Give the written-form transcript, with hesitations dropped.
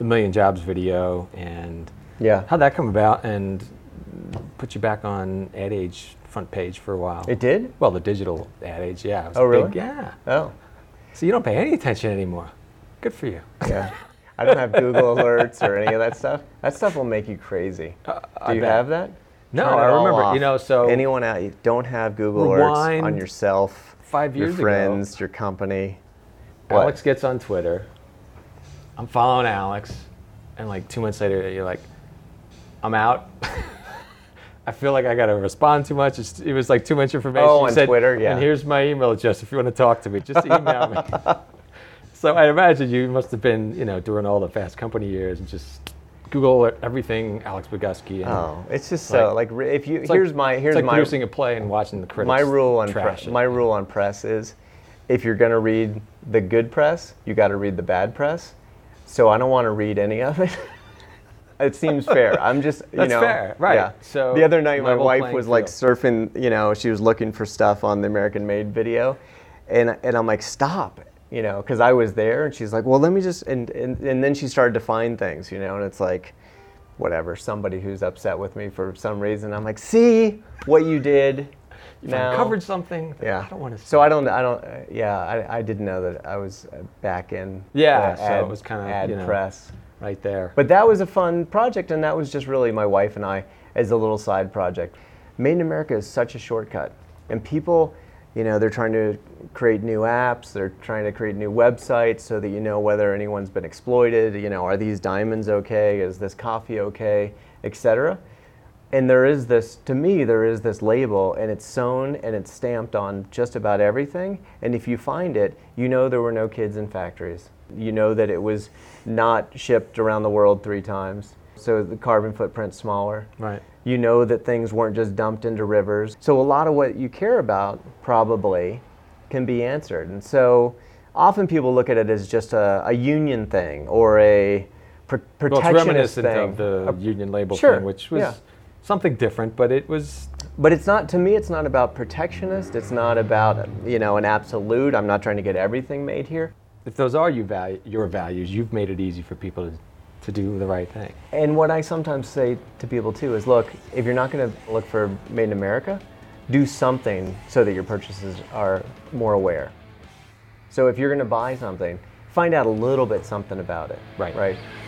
the Million Jobs video, and Yeah. how'd that come about and put you back on Ad Age front page for a while? It did? Well, the digital Ad Age, yeah. It was Oh, really? big, yeah. Oh. So you don't pay any attention anymore. Good for you. Yeah. I don't have Google alerts or any of that stuff. That stuff will make you crazy. Do you bet. have that? No, Turn it I all remember, off. you know, so anyone out, you don't have Google Rewind alerts on yourself, 5 years your friends, your company. Alex gets on Twitter. I'm following Alex, and like 2 months later, you're like, I'm out. I feel like I got to respond too much. It was like too much information. Oh, You on said, Twitter, yeah. And here's my email address if you want to talk to me. Just email me. So I imagine you must have been, you know, during all the Fast Company years and just Google everything Alex Bogusky. And Oh, it's just so like if you it's here's like producing a play and watching the critics. my rule on trash it. my rule on press is, if you're going to read the good press, you got to read the bad press. So I don't want to read any of it. It seems fair. I'm just, you That's know. fair, right. Yeah. So the other night, my level wife playing was like field. surfing, you know, she was looking for stuff on the American Made video. And I'm like, stop, you know, because I was there. And she's like, well, let me just, and then she started to find things, you know, and it's like, whatever, somebody who's upset with me for some reason. I'm like, see what you did. You've uncovered something. Yeah. I don't want to. So I didn't know that I was back in. Yeah, the so ad, it was kind of, ad you know, press. right there. But that was a fun project, and that was just really my wife and I as a little side project. Made in America is such a shortcut, and people, you know, they're trying to create new apps, they're trying to create new websites so that you know whether anyone's been exploited, you know, are these diamonds okay, is this coffee okay, etc. And there is this, to me, there is this label, and it's sewn and it's stamped on just about everything. And if you find it, you know there were no kids in factories. You know that it was not shipped around the world 3 times, so the carbon footprint's smaller. Right. You know that things weren't just dumped into rivers. So a lot of what you care about probably can be answered. And so often people look at it as just a union thing or a protectionist Well, it's reminiscent thing. of the union label Sure, thing, which was yeah. something different, but it was. But it's not, to me, it's not about protectionist. It's not about, you know, an absolute. I'm not trying to get everything made here. If those are your values, you've made it easy for people to do the right thing. And what I sometimes say to people too is, look, if you're not going to look for Made in America, do something so that your purchases are more aware. So if you're going to buy something, find out a little bit something about it. Right. Right.